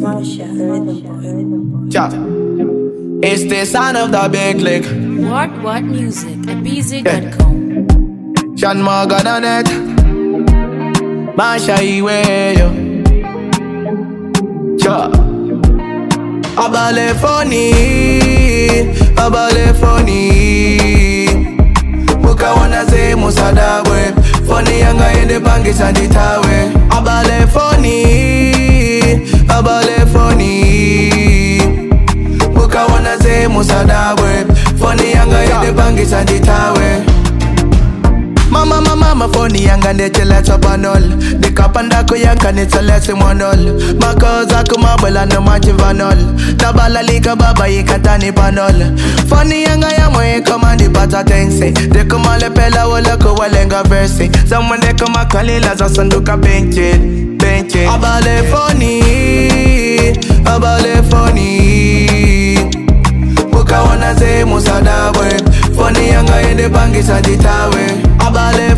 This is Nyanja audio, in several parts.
Marsha, rhythm boy. Yeah. It's the sound of the big lick. What music at bz.com. Sean Morgan on it. Marsha Iwe yo. Yeah. Abale funny. Muka wana ze musadabwe. Funny yanga yende bangi sanditawe. Abale funny. Muka wana ze musadabwe. Funny yanga yende bangi sanditawe. Mama funny yanga nete let's up and all. The kapandako yanka nete let's one all. Makoza kumabela no machivanol. Tabala lika baba yikatani panol. Funny yanga yamwe komandi bata tense. De kumale pela wala kuwalenga verse. Someone de kumakalila za sanduka benche. Abale funny. Muka wana ze musadabwe. Funny yanga yende bangi sanditawe. Abale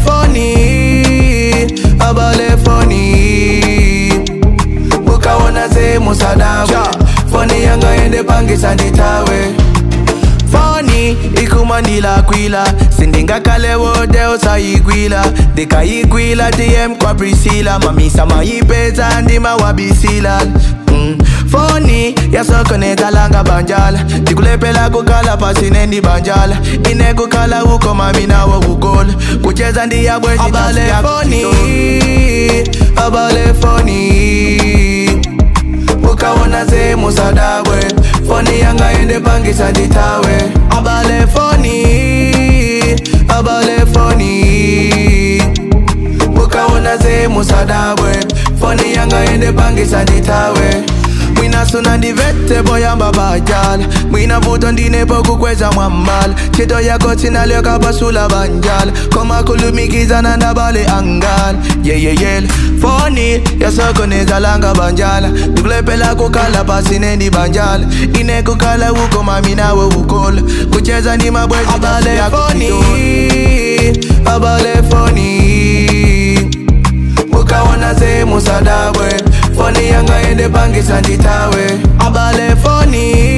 funny. Muka wana ze musadabwe. Funny yanga yende bangi sanditawe. Funny, ikumandila kwila. Sindinga kale wode osa igwila. Deka igwila DM kwa Priscilla. Mamisa maipeza ndima wabisila. Funny, yasoko netalanga banjala. Tikulepela kukala pasinendi banjala. Ine kukala uko mamina wa kukola. Kucheza ndiya bwezi Abale funny. Muka wana ze musadabwe. Funny yanga yende bangi sanditawe. Abale funny. Muka wana ze musadabwe. Funny yanga yende bangi sanditawe. Mwina suna ndivete boyamba bajal. Mwina vuto ndine poku kweza mwambal. Chito yako tina lyoka basula banjal. Koma kulumikiza na ndabale angal. Yeah. Funny, yasoko nezalanga banjala. Tukulepela kukala pasinendi banjala. Ine kukala uko mamina we ukola. Kucheza ndi mabwezi Abale funny. Muka wana ze musadabwe. Funny yanga yende bangi sanditawe. Abale funny.